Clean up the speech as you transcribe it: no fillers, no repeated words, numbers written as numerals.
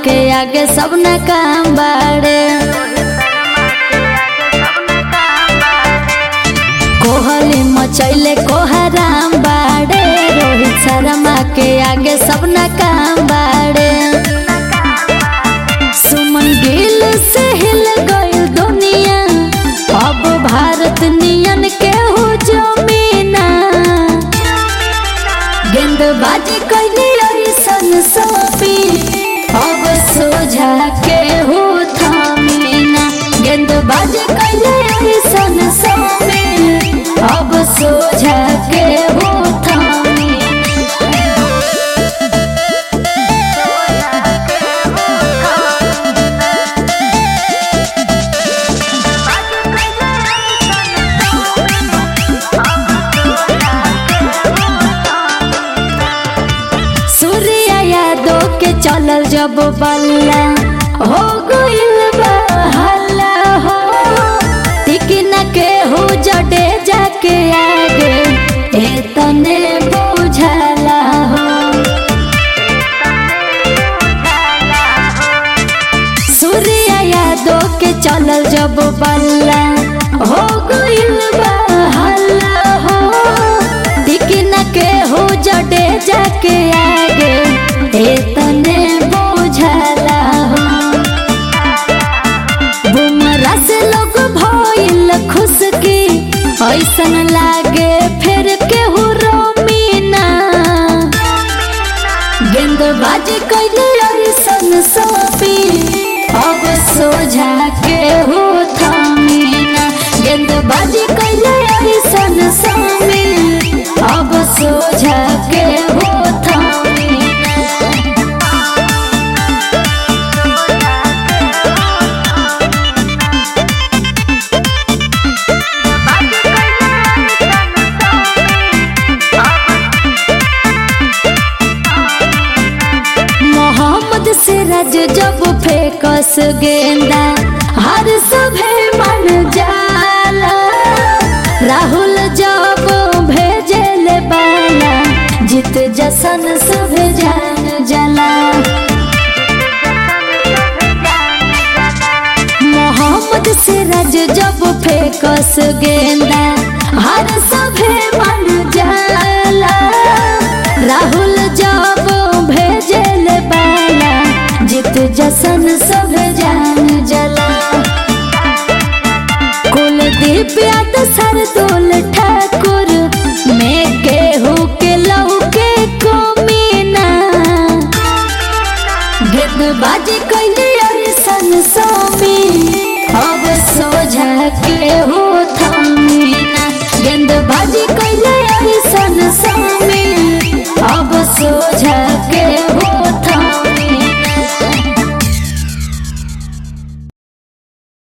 के आगे सब न काम बाड़े। कोहली मचैले कोहराम बाड़े, रोहित शर्मा के आगे सब न काम बाड़े। सुमन गिल से हिल गई दुनिया, अब भारत नियन के हो जमीना। गेंदबाजी कैली ऐसन सोपी, अब सोझा के हो थामीना। गेंदबाजी कैली ऐसन सोपी, अब सोझा के हो थामीना। चलल जब बल्ला हो गइल बा हल्ला हो, टिकना के हो जडे जाके आगे एतने बुझला हो। सूर्या यादव के चलल जब बल्ला हो गइल बा हल्ला हो, टिकना के हो जडे जाके आगे एतने बुझला हो। बुमरा से लोग भइल खुश की, ऐसन लागे फिर केहू रोमीना। गेंदबाजी कैली ऐसन सोपी, अब सोझा केहू थामीना। गेंदबाजी कैली ऐसन सोपी, अब सोझा केहू थामीना। सिराज जब फेकस गेंदा, हर सभे मन जाला। राहुल जब भेजल बाला, जीत जसन सभे जान जाला। मोहम्मद सिराज जब फेकस गेंदा, हर सभे मन जाला। राहुल जब भेजल बाला, जीत जसन सब जान जला। कुलदीप यादव सर